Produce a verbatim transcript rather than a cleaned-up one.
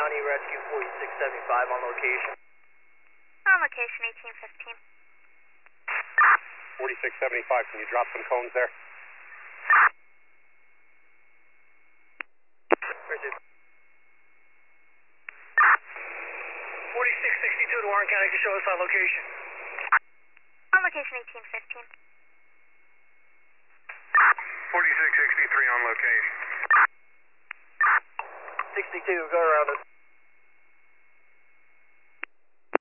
County Rescue forty-six seventy-five on location. On location, eighteen fifteen. forty-six seventy-five, can you drop some cones there? forty-six sixty-two to Warren County to show us on location. On location, eighteen fifteen. forty-six sixty-three on location. sixty-two, go around us.